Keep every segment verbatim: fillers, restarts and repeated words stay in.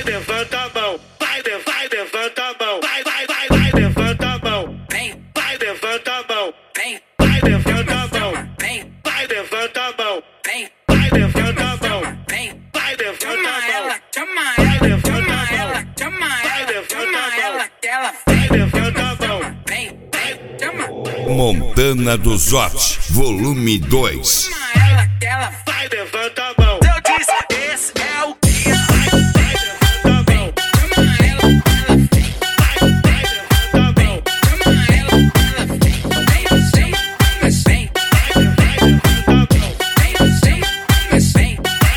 levanta a mão, vai, vai, levanta a mão, vai, vai, vai, vai, levanta a mão, vem, vai, levanta a mão, vem, vai, levanta a mão, vem, vai, levanta a mão, vem, vai, levanta a mão, vem, vai, levanta a mão, chama vai, ela, levanta a chama mão, ela, chama vai, ela, levanta chama a ela, mão, que ela vai, levanta a mão, vem, vem, chama. Montana do Zote, volume dois. Chama ela, que ela vai, levanta a mão, eu disse, esse é o que vai, vai, levanta a mão, chama ela, ela vem, vai, vai, levanta a mão, chama ela, ela vem, vem, vem, mas vem, vai, vai, levanta a mão, vem, vem, mas vem.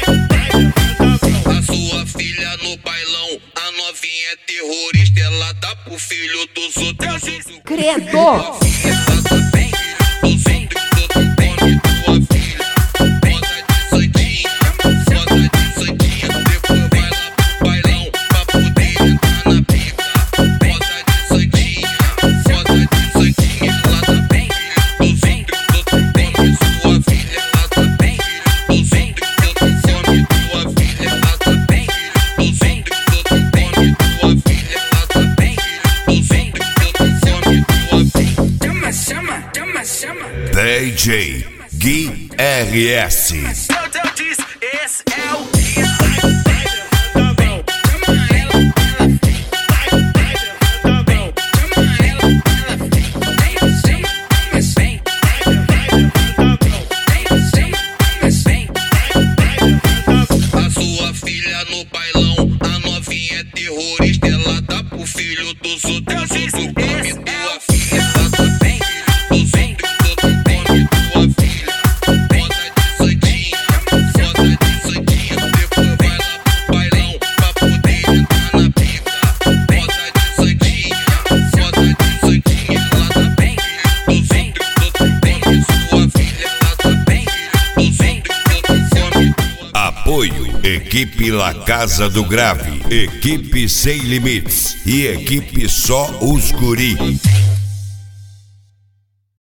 A sua filha no bailão, a novinha é terrorista, ela dá pro filho dos outros. Credo! D J Gui R S. Eu disse, esse é o que Apoio, equipe La Casa do Grave, equipe Sem Limites e equipe Só os Guri.